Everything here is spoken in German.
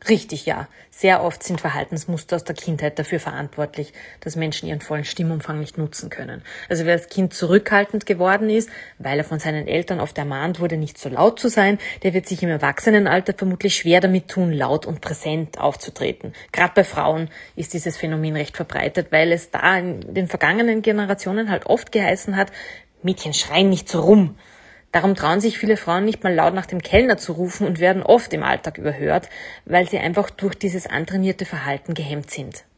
Richtig, ja. Sehr oft sind Verhaltensmuster aus der Kindheit dafür verantwortlich, dass Menschen ihren vollen Stimmumfang nicht nutzen können. Also wer als Kind zurückhaltend geworden ist, weil er von seinen Eltern oft ermahnt wurde, nicht so laut zu sein, der wird sich im Erwachsenenalter vermutlich schwer damit tun, laut und präsent aufzutreten. Gerade bei Frauen ist dieses Phänomen recht verbreitet, weil es da in den vergangenen Generationen halt oft geheißen hat, Mädchen schreien nicht so rum. Darum trauen sich viele Frauen nicht mal laut nach dem Kellner zu rufen und werden oft im Alltag überhört, weil sie einfach durch dieses antrainierte Verhalten gehemmt sind.